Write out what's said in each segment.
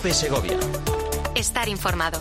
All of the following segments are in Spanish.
Cope Segovia. Estar informado.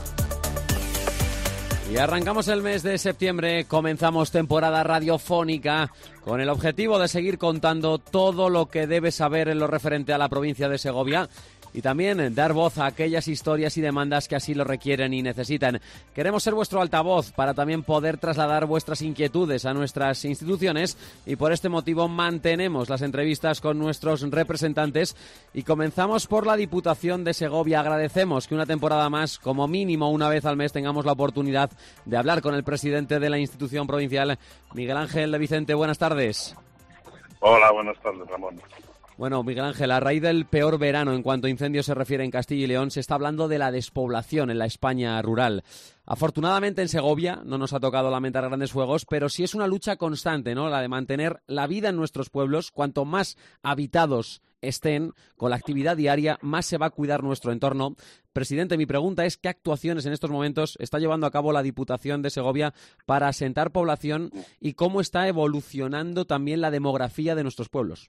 Y arrancamos el mes de septiembre, comenzamos temporada radiofónica con el objetivo de seguir contando todo lo que debes saber en lo referente a la provincia de Segovia y también dar voz a aquellas historias y demandas que así lo requieren y necesitan. Queremos ser vuestro altavoz para también poder trasladar vuestras inquietudes a nuestras instituciones y por este motivo mantenemos las entrevistas con nuestros representantes y comenzamos por la Diputación de Segovia. Agradecemos que una temporada más, como mínimo una vez al mes, tengamos la oportunidad de hablar con el presidente de la institución provincial, Miguel Ángel Vicente. Buenas tardes. Hola, buenas tardes, Ramón. Bueno, Miguel Ángel, a raíz del peor verano en cuanto a incendios se refiere en Castilla y León, se está hablando de la despoblación en la España rural. Afortunadamente en Segovia no nos ha tocado lamentar grandes fuegos, pero sí es una lucha constante, ¿no? La de mantener la vida en nuestros pueblos. Cuanto más habitados estén con la actividad diaria, más se va a cuidar nuestro entorno. Presidente, mi pregunta es ¿qué actuaciones en estos momentos está llevando a cabo la Diputación de Segovia para asentar población y cómo está evolucionando también la demografía de nuestros pueblos?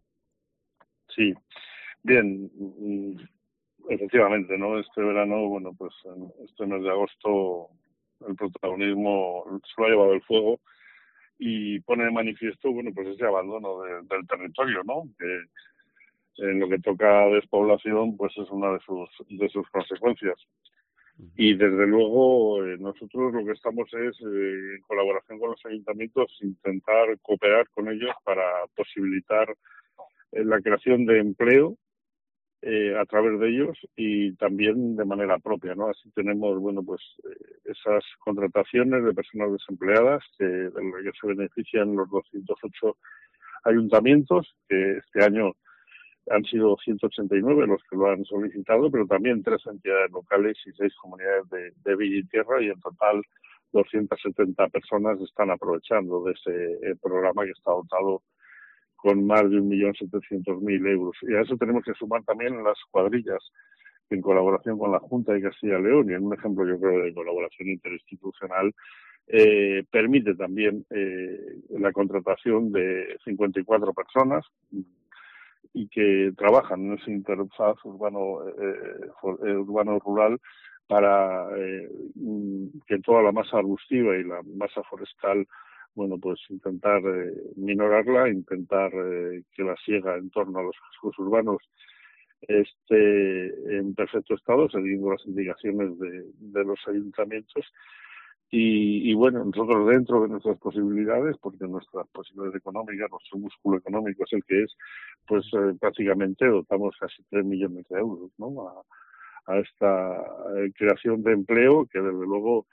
Sí, bien, efectivamente, ¿no? Este verano, bueno, pues en este mes de agosto el protagonismo se lo ha llevado el fuego y pone de manifiesto, bueno, pues ese abandono del territorio, ¿no? Que en lo que toca despoblación, pues es una de sus consecuencias. Y desde luego nosotros lo que estamos es, en colaboración con los ayuntamientos, intentar cooperar con ellos para posibilitar la creación de empleo a través de ellos y también de manera propia, ¿no? Así tenemos, bueno, pues esas contrataciones de personas desempleadas de lo que se benefician los 208 ayuntamientos, que este año han sido 189 los que lo han solicitado, pero también 3 entidades locales y 6 comunidades de Villa y Tierra, y en total 270 personas están aprovechando de ese programa que está dotado con más de 1.700.000 euros. Y a eso tenemos que sumar también las cuadrillas, en colaboración con la Junta de Castilla y León, y en un ejemplo, yo creo, de colaboración interinstitucional, permite también la contratación de 54 personas y que trabajan en esa interfaz urbano-rural para que toda la masa arbustiva y la masa forestal, bueno, pues intentar minorarla, intentar que la siega en torno a los cascos urbanos esté en perfecto estado, siguiendo las indicaciones de los ayuntamientos. Y bueno, nosotros dentro de nuestras posibilidades, porque nuestras posibilidades económicas, nuestro músculo económico es el que es, pues prácticamente dotamos casi 3 millones de euros, ¿no? A esta creación de empleo que desde luego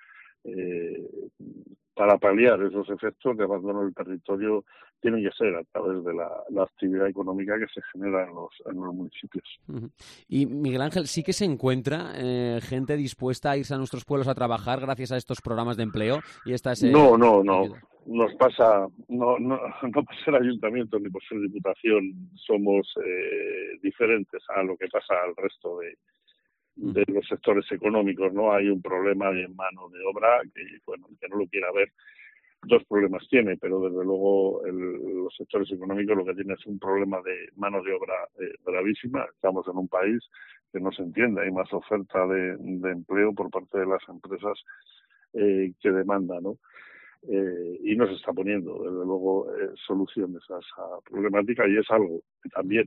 para paliar esos efectos de abandono del territorio tiene que ser a través de la actividad económica que se genera en los municipios. Y Miguel Ángel, ¿sí que se encuentra gente dispuesta a irse a nuestros pueblos a trabajar gracias a estos programas de empleo? Y esta es, No. Nos pasa, no por ser ayuntamiento ni por ser diputación somos diferentes a lo que pasa al resto de los sectores económicos, ¿no? Hay un problema de mano de obra que, bueno, el que no lo quiera ver, 2 problemas tiene, pero desde luego los sectores económicos lo que tiene es un problema de mano de obra gravísima. Estamos en un país que no se entiende, hay más oferta de empleo por parte de las empresas que demanda, ¿no? Y no se está poniendo, desde luego, soluciones a esa problemática, y es algo que también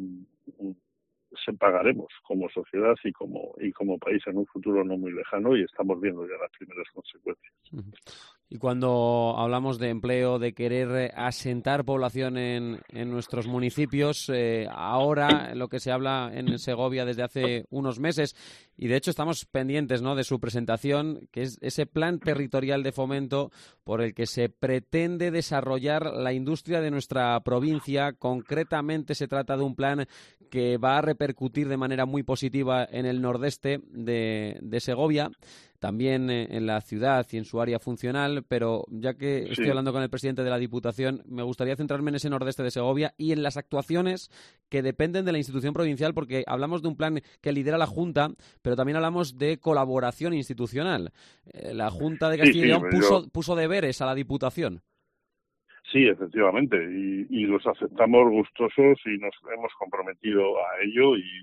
se pagaremos como sociedad y como país en un futuro no muy lejano, y estamos viendo ya las primeras consecuencias. Y cuando hablamos de empleo, de querer asentar población en nuestros municipios, ahora lo que se habla en Segovia desde hace unos meses, y de hecho estamos pendientes, ¿no?, de su presentación, que es ese plan territorial de fomento por el que se pretende desarrollar la industria de nuestra provincia. Concretamente se trata de un plan que va a repercutir de manera muy positiva en el nordeste de Segovia, también en la ciudad y en su área funcional, pero ya que estoy hablando con el presidente de la Diputación, me gustaría centrarme en ese nordeste de Segovia y en las actuaciones que dependen de la institución provincial, porque hablamos de un plan que lidera la Junta, pero también hablamos de colaboración institucional. La Junta de Castilla y León puso deberes a la Diputación. Sí, efectivamente, y los aceptamos gustosos y nos hemos comprometido a ello, y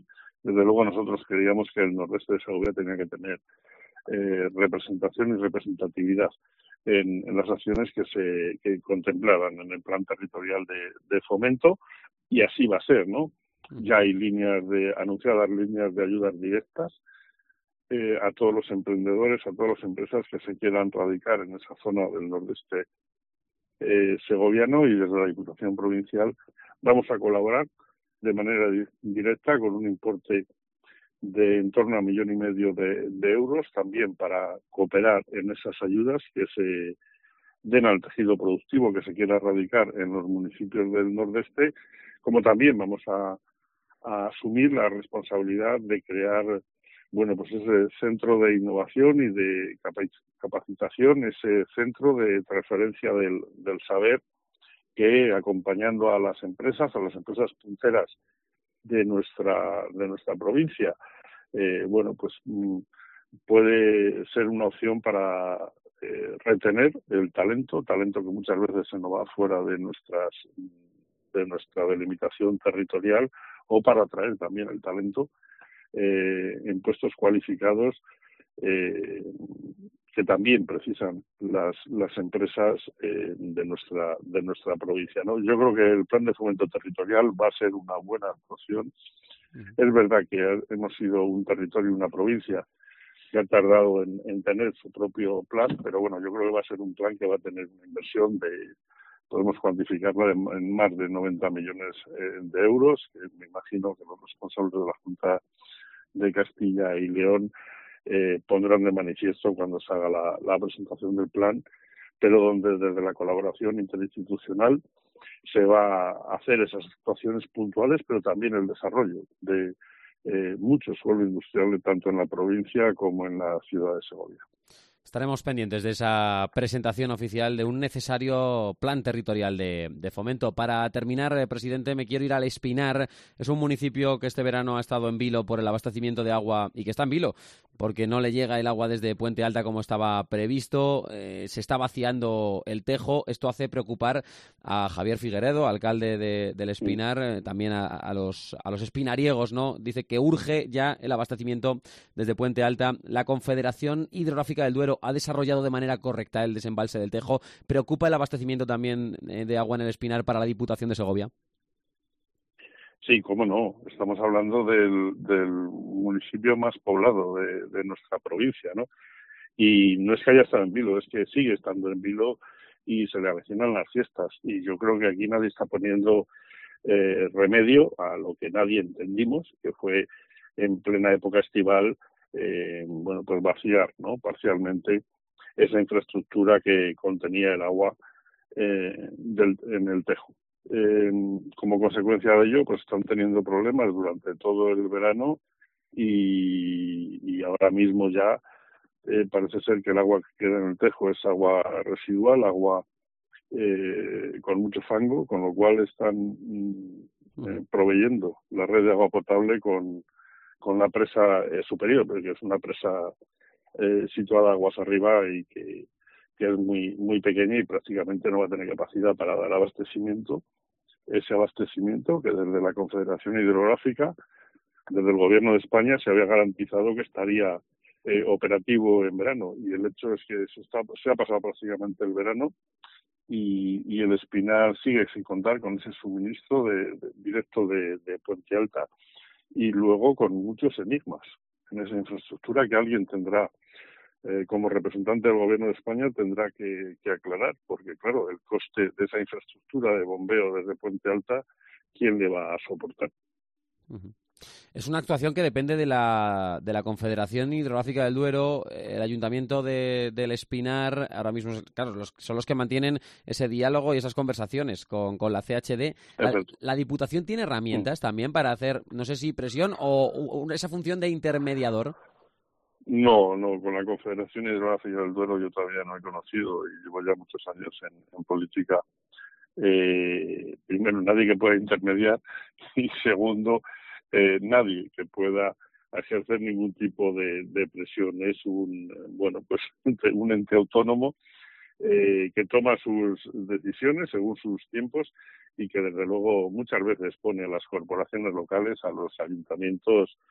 desde luego nosotros creíamos que el nordeste de Segovia tenía que tener representación y representatividad en las acciones que contemplaban en el plan territorial de fomento, y así va a ser, ¿no? Ya hay anunciadas líneas de ayudas directas a todos los emprendedores, a todas las empresas que se quieran radicar en esa zona del nordeste segoviano, y desde la Diputación Provincial vamos a colaborar de manera directa con un importe de en torno a 1,5 millones de euros, también para cooperar en esas ayudas que se den al tejido productivo que se quiera radicar en los municipios del nordeste, como también vamos a asumir la responsabilidad de crear, bueno, pues ese centro de innovación y de capacitación, ese centro de transferencia del saber, que acompañando a las empresas punteras de nuestra provincia, bueno, pues puede ser una opción para retener el talento que muchas veces se nos va fuera de nuestra delimitación territorial, o para atraer también el talento en puestos cualificados que también precisan las empresas de nuestra provincia, ¿no? Yo creo que el plan de fomento territorial va a ser una buena actuación. Es verdad que hemos sido un territorio, una provincia que ha tardado en tener su propio plan, pero bueno, yo creo que va a ser un plan que va a tener una inversión podemos cuantificarla en más de 90 millones de euros, que me imagino que los responsables de la Junta de Castilla y León pondrán de manifiesto cuando se haga la presentación del plan, pero donde desde la colaboración interinstitucional se va a hacer esas actuaciones puntuales, pero también el desarrollo de mucho suelo industrial, tanto en la provincia como en la ciudad de Segovia. Estaremos pendientes de esa presentación oficial de un necesario plan territorial de fomento. Para terminar, presidente, me quiero ir al Espinar. Es un municipio que este verano ha estado en vilo por el abastecimiento de agua, y que está en vilo porque no le llega el agua desde Puente Alta como estaba previsto. Se está vaciando el Tejo. Esto hace preocupar a Javier Figueredo, alcalde del Espinar, también a los espinariegos, ¿no? Dice que urge ya el abastecimiento desde Puente Alta. La Confederación Hidrográfica del Duero ha desarrollado de manera correcta el desembalse del Tejo. ¿Preocupa el abastecimiento también de agua en el Espinar para la Diputación de Segovia? Sí, cómo no. Estamos hablando del municipio más poblado de nuestra provincia, ¿no? Y no es que haya estado en vilo, es que sigue estando en vilo y se le avecinan las fiestas. Y yo creo que aquí nadie está poniendo remedio a lo que nadie entendimos, que fue en plena época estival, bueno, pues vaciar, ¿no?, parcialmente esa infraestructura que contenía el agua en el Tejo. Como consecuencia de ello, pues están teniendo problemas durante todo el verano, y ahora mismo ya parece ser que el agua que queda en el Tejo es agua residual, agua con mucho fango, con lo cual están proveyendo la red de agua potable con la presa superior, porque es una presa situada aguas arriba y que es muy muy pequeña y prácticamente no va a tener capacidad para dar abastecimiento. Ese abastecimiento que desde la Confederación Hidrográfica, desde el Gobierno de España, se había garantizado que estaría operativo en verano, y el hecho es que se ha pasado prácticamente el verano y el Espinar sigue sin contar con ese suministro directo de Puente Alta, y luego con muchos enigmas en esa infraestructura que alguien tendrá, como representante del Gobierno de España, tendrá que aclarar, porque claro, el coste de esa infraestructura de bombeo desde Puente Alta, ¿quién le va a soportar? Uh-huh. Es una actuación que depende de la Confederación Hidrográfica del Duero. El Ayuntamiento del Espinar ahora mismo, claro, son los que mantienen ese diálogo y esas conversaciones con la CHD. ¿La Diputación tiene herramientas también para hacer, no sé si presión o esa función de intermediador? No, con la Confederación Hidrográfica del Duero yo todavía no he conocido, y llevo ya muchos años en política. Primero, nadie que pueda intermediar, y segundo, nadie que pueda ejercer ningún tipo de presión. Es un ente autónomo que toma sus decisiones según sus tiempos, y que desde luego muchas veces pone a las corporaciones locales, a los ayuntamientos,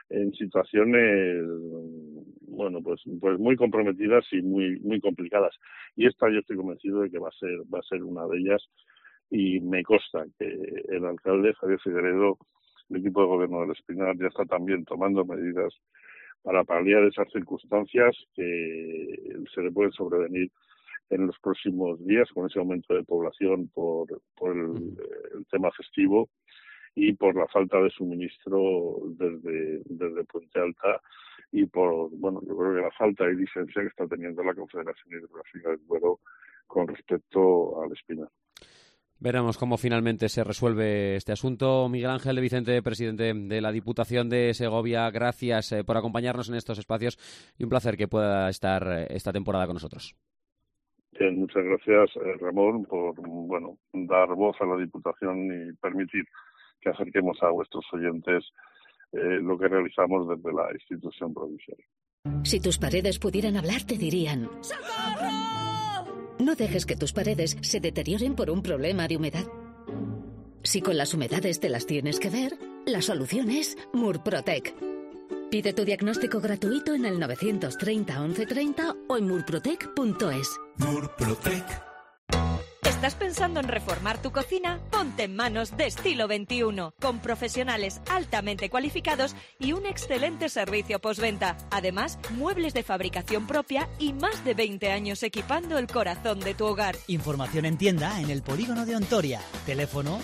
en situaciones, bueno, pues muy comprometidas y muy complicadas. Y esta yo estoy convencido de que va a ser una de ellas, y me consta que el alcalde Javier Figueredo, el equipo de gobierno del Espinar, ya está también tomando medidas para paliar esas circunstancias que se le pueden sobrevenir en los próximos días con ese aumento de población por el tema festivo y por la falta de suministro desde Puente Alta y por, bueno, yo creo que la falta de licencia que está teniendo la Confederación Hidrográfica del Duero con respecto al Espinar. Veremos cómo finalmente se resuelve este asunto. Miguel Ángel de Vicente, presidente de la Diputación de Segovia, gracias por acompañarnos en estos espacios y un placer que pueda estar esta temporada con nosotros. Bien, muchas gracias, Ramón, por dar voz a la Diputación y permitir que acerquemos a vuestros oyentes lo que realizamos desde la institución provincial. Si tus paredes pudieran hablar, te dirían: ¡socorro! No dejes que tus paredes se deterioren por un problema de humedad. Si con las humedades te las tienes que ver, la solución es Murprotec. Pide tu diagnóstico gratuito en el 930 1130 o en murprotec.es. Murprotec. ¿Estás pensando en reformar tu cocina? Ponte en manos de Estilo 21, con profesionales altamente cualificados y un excelente servicio postventa. Además, muebles de fabricación propia y más de 20 años equipando el corazón de tu hogar. Información en tienda en el Polígono de Ontoria. Teléfono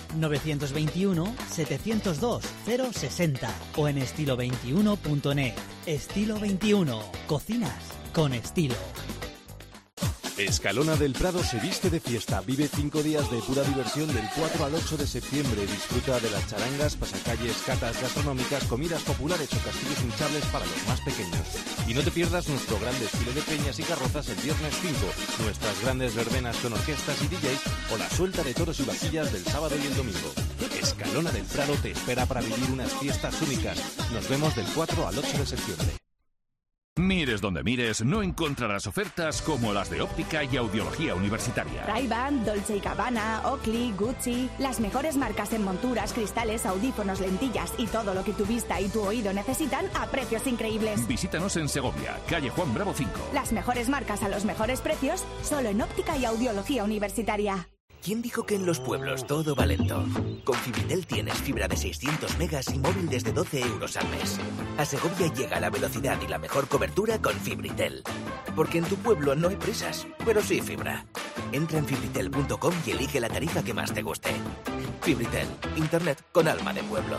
921-702-060 o en estilo21.net. Estilo 21. Cocinas con estilo. Escalona del Prado se viste de fiesta. Vive 5 días de pura diversión del 4 al 8 de septiembre. Disfruta de las charangas, pasacalles, catas gastronómicas, comidas populares o castillos hinchables para los más pequeños. Y no te pierdas nuestro gran desfile de peñas y carrozas el viernes 5, nuestras grandes verbenas con orquestas y DJs o la suelta de toros y vaquillas del sábado y el domingo. Escalona del Prado te espera para vivir unas fiestas únicas. Nos vemos del 4 al 8 de septiembre. Mires donde mires, no encontrarás ofertas como las de óptica y audiología universitaria. Ray-Ban, Dolce & Gabbana, Oakley, Gucci... Las mejores marcas en monturas, cristales, audífonos, lentillas y todo lo que tu vista y tu oído necesitan a precios increíbles. Visítanos en Segovia, calle Juan Bravo 5. Las mejores marcas a los mejores precios, solo en óptica y audiología universitaria. ¿Quién dijo que en los pueblos todo va lento? Con Fibritel tienes fibra de 600 megas y móvil desde 12 euros al mes. A Segovia llega la velocidad y la mejor cobertura con Fibritel. Porque en tu pueblo no hay prisas, pero sí fibra. Entra en fibritel.com y elige la tarifa que más te guste. Fibritel, internet con alma de pueblo.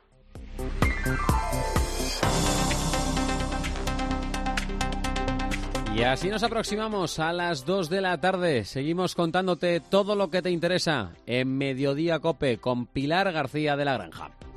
Y así nos aproximamos a las 2 de la tarde. Seguimos contándote todo lo que te interesa en Mediodía COPE con Pilar García de la Granja.